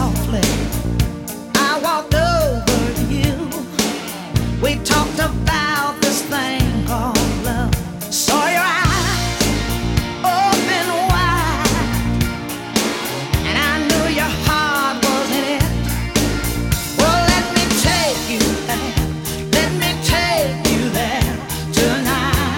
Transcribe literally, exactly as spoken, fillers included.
softly, I walked over to you. We talked about